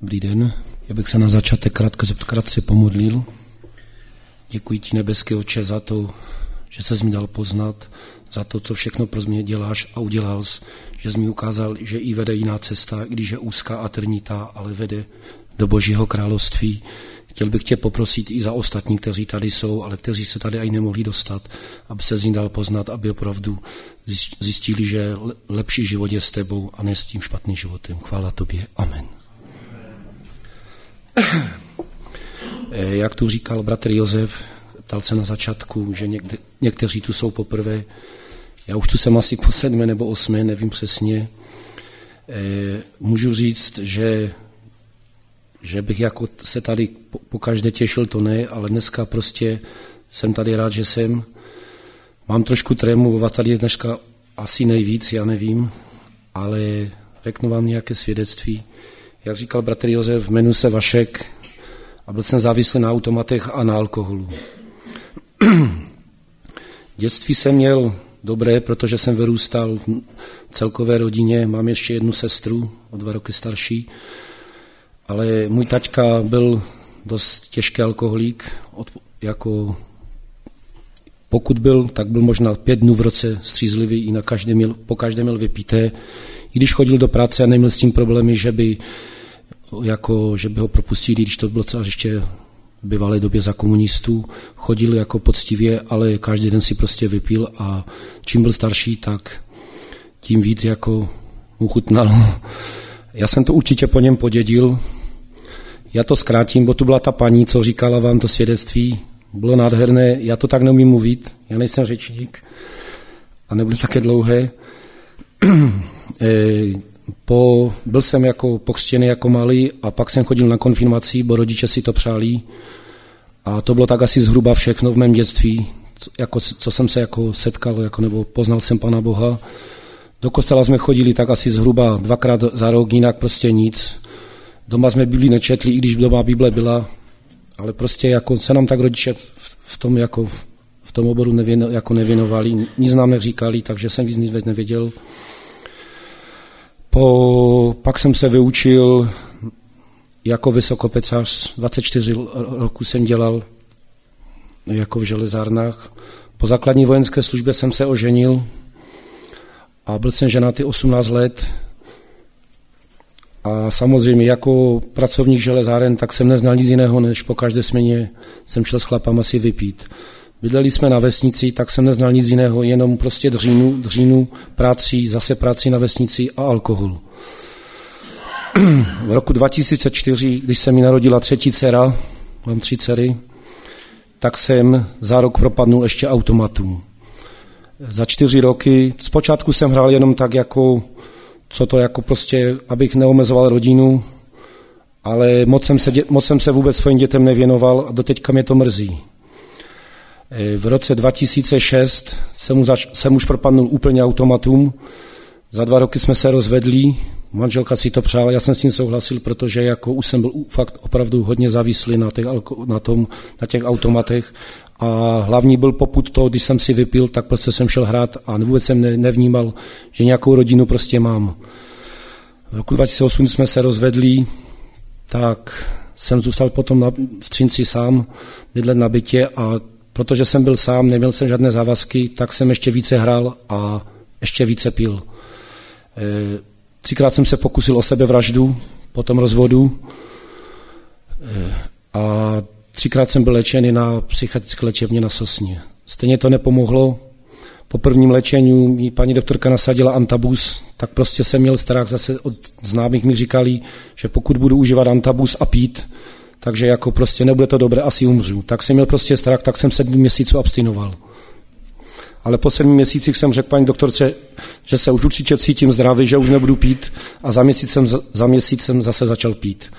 Dobrý den, já bych se na začátek krátce pomodlil. Děkuji ti, nebeský Otče, za to, že ses mi dal poznat, za to, co všechno pro mě děláš a udělal jsi, že jsi mi ukázal, že i vede jiná cesta, i když je úzká a trnitá, ale vede do Božího království. Chtěl bych tě poprosit i za ostatní, kteří tady jsou, ale kteří se tady ani nemohli dostat, aby se z ní dal poznat, aby opravdu zjistili, že lepší život je s tebou a ne s tím špatným životem. Chvála tobě. Amen. Jak tu říkal bratr Josef, ptal se na začátku, že někteří tu jsou poprvé. Já už tu jsem asi po 7. nebo 8., nevím přesně. Můžu říct, že bych jako se tady pokaždé těšil, to ne, ale dneska prostě jsem tady rád, že jsem. Mám trošku trému, vás tady je dneska asi nejvíc, já nevím, ale řeknu vám nějaké svědectví. Jak říkal bratr Josef, jmenuji se Vašek a byl jsem závislý na automatech a na alkoholu. Dětství jsem měl dobré, protože jsem vyrůstal v celkové rodině, mám ještě jednu sestru, o 2 roky starší, ale můj taťka byl dost těžký alkoholik, pokud byl, tak byl možná 5 dnů v roce střízlivý, i po každé měl vypité. I když chodil do práce a neměl s tím problémy, že by ho propustili, když to bylo třeba ještě v bývalé době za komunistů, chodil jako poctivě, ale každý den si prostě vypil a čím byl starší, tak tím víc jako mu chutnalo. Já jsem to určitě po něm podědil. Já to zkrátím, bo tu byla ta paní, co říkala vám to svědectví. Bylo nádherné, já to tak neumím mluvit, já nejsem řečník a nebudu také dlouhé. Byl jsem jako pokřtěný jako malý a pak jsem chodil na konfirmaci, bo rodiče si to přáli. A to bylo tak asi zhruba všechno v mém dětství, co jsem se jako setkal, nebo poznal jsem Pana Boha. Do kostela jsme chodili tak asi zhruba 2krát za rok, jinak prostě nic. Doma jsme Bibli nečetli, i když doma Bible byla, ale prostě jako se nám tak rodiče v tom oboru nevěnovali, nic nám neříkali, takže jsem víc nic nevěděl. Pak jsem se vyučil jako vysokopecař, 24 roku jsem dělal jako v železárnách. Po základní vojenské službě jsem se oženil a byl jsem ženatý 18 let. A samozřejmě jako pracovník železáren, tak jsem neznal nic jiného, než po každé směně jsem šel s chlapama si vypít. Bydleli jsme na vesnici, tak jsem neznal nic jiného, jenom prostě dřínu, práci na vesnici a alkohol. V roku 2004, když se mi narodila 3. dcera, mám 3 dcery, tak jsem za rok propadnul ještě automatům. Za 4 roky, zpočátku jsem hrál jenom tak jako, prostě, abych neomezoval rodinu, ale moc jsem se vůbec svým dětem nevěnoval a doteďka mě to mrzí. V roce 2006 jsem už propadnul úplně automatům. Za 2 roky jsme se rozvedli, manželka si to přála, já jsem s tím souhlasil, protože jako už jsem byl fakt opravdu hodně závislý na těch automatech a hlavní byl popud toho, když jsem si vypil, tak prostě jsem šel hrát a vůbec jsem nevnímal, že nějakou rodinu prostě mám. V roku 2008 jsme se rozvedli, tak jsem zůstal potom v Třinci sám, bydlet na bytě a protože jsem byl sám, neměl jsem žádné závazky, tak jsem ještě více hrál a ještě více pil. 3krát jsem se pokusil o sebevraždu po tom rozvodu a 3krát jsem byl léčený na psychiatrické léčebně na Sosně. Stejně to nepomohlo. Po prvním léčení mi paní doktorka nasadila antabus, tak prostě jsem měl strach, zase od známých mi říkali, že pokud budu užívat antabus a pít, takže jako prostě nebude to dobré, asi umřu. Tak jsem měl prostě strach, tak jsem 7 měsíců abstinoval. Ale po 7 měsících jsem řekl paní doktorce, že se už určitě cítím zdravý, že už nebudu pít a za měsíc jsem zase začal pít.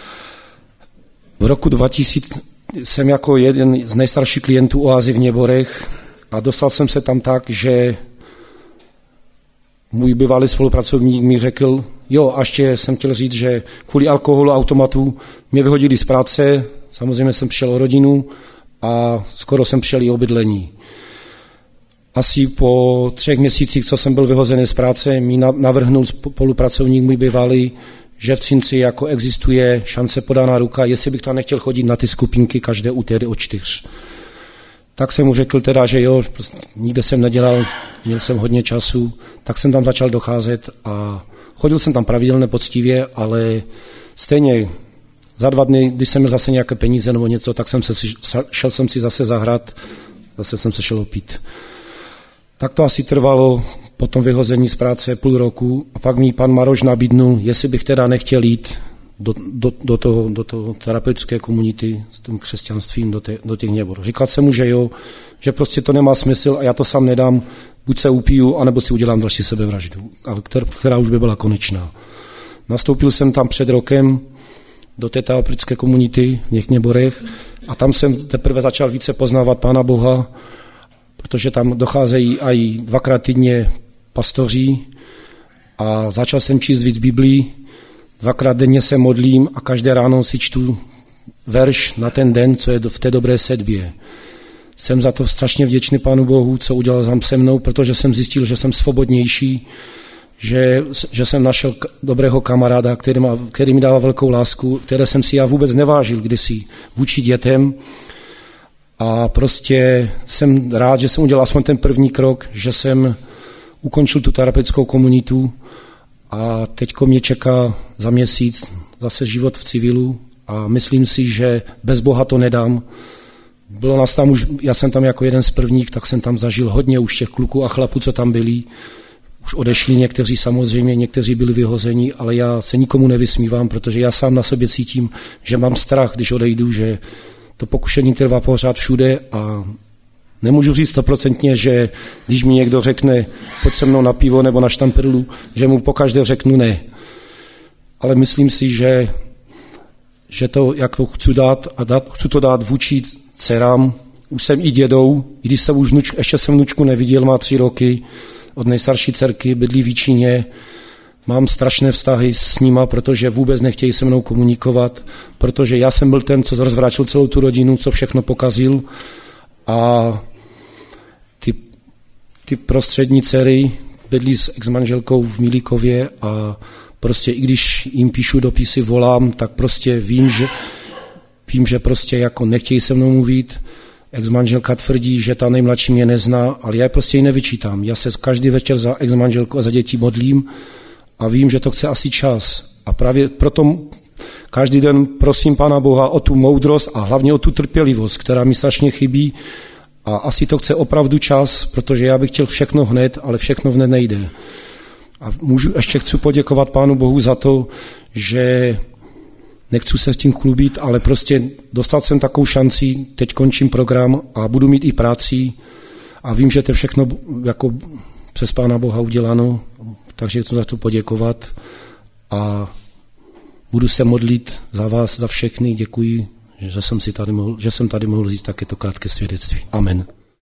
V roku 2000 jsem jako jeden z nejstarších klientů Oázy v Něborech a dostal jsem se tam tak, že můj bývalý spolupracovník mi řekl, a ještě jsem chtěl říct, že kvůli alkoholu a automatu mě vyhodili z práce, samozřejmě jsem přišel o rodinu a skoro jsem přišel i o bydlení. Asi po 3 měsících, co jsem byl vyhozený z práce, mi navrhnul spolupracovník můj bývalý, že v Třinci jako existuje šance podaná ruka, jestli bych tam nechtěl chodit na ty skupinky každé úterý od 4. Tak jsem mu řekl teda, že jo, nikde jsem nedělal, měl jsem hodně času, tak jsem tam začal docházet a chodil jsem tam pravidelně poctivě, ale stejně za 2 dny, když jsem měl zase nějaké peníze nebo něco, tak šel jsem si zase zahrát, zase jsem se šel opít. Tak to asi trvalo po tom vyhození z práce půl roku a pak mi pan Maroš nabídnul, jestli bych teda nechtěl jít do toho terapeutické komunity s tím křesťanstvím, do těch Něbor. Říkal jsem mu, že jo, že prostě to nemá smysl a já to sám nedám, buď se upiju, anebo si udělám další sebevraždu, která už by byla konečná. Nastoupil jsem tam před rokem do té terapeutické komunity v těch Něborech a tam jsem teprve začal více poznávat Pána Boha, protože tam docházejí i 2krát týdně pastoři a začal jsem číst víc Biblii, 2krát denně se modlím a každé ráno si čtu verš na ten den, co je v té dobré sedbě. Jsem za to strašně vděčný Pánu Bohu, co udělal tam se mnou, protože jsem zjistil, že jsem svobodnější, že jsem našel dobrého kamaráda, který mi dává velkou lásku, které jsem si já vůbec nevážil kdysi vůči dětem. A prostě jsem rád, že jsem udělal aspoň ten první krok, že jsem ukončil tu terapeutickou komunitu a teďko mě čeká za měsíc zase život v civilu a myslím si, že bez Boha to nedám. Bylo nás tam už, já jsem tam jako jeden z prvních, tak jsem tam zažil hodně už těch kluků a chlapů, co tam byli. Už odešli někteří samozřejmě, někteří byli vyhozeni, ale já se nikomu nevysmívám, protože já sám na sobě cítím, že mám strach, když odejdu, že to pokušení trvá pořád všude a nemůžu říct 100%, že když mi někdo řekne, pojď se mnou na pivo nebo na štamperlu, že mu pokaždé řeknu ne. Ale myslím si, že to, jak to chci to dát vůči dcerám, už jsem i dědou, i když jsem ještě jsem vnučku neviděl, má 3 roky, od nejstarší dcerky, bydlí v Jíčíně, mám strašné vztahy s nima, protože vůbec nechtějí se mnou komunikovat, protože já jsem byl ten, co rozvrátil celou tu rodinu, co všechno pokazil a ty prostřední dcery bydlí s exmanželkou v Milíkově a prostě i když jim píšu dopisy, volám, tak prostě vím, že prostě jako nechtějí se mnou mluvit. Exmanželka tvrdí, že ta nejmladší mě nezná, ale já prostě ji nevyčítám. Já se každý večer za exmanželku a za děti modlím a vím, že to chce asi čas. A právě proto každý den prosím Pána Boha o tu moudrost a hlavně o tu trpělivost, která mi strašně chybí. A asi to chce opravdu čas, protože já bych chtěl všechno hned, ale všechno hned nejde. A chci poděkovat Pánu Bohu za to, že nechci se s tím chlubit, ale prostě dostal jsem takovou šanci, teď končím program a budu mít i práci a vím, že to je všechno jako přes Pána Boha uděláno, takže chci za to poděkovat a budu se modlit za vás, za všechny. Děkuji, že jsem tady mohl říct také to krátké svědectví. Amen.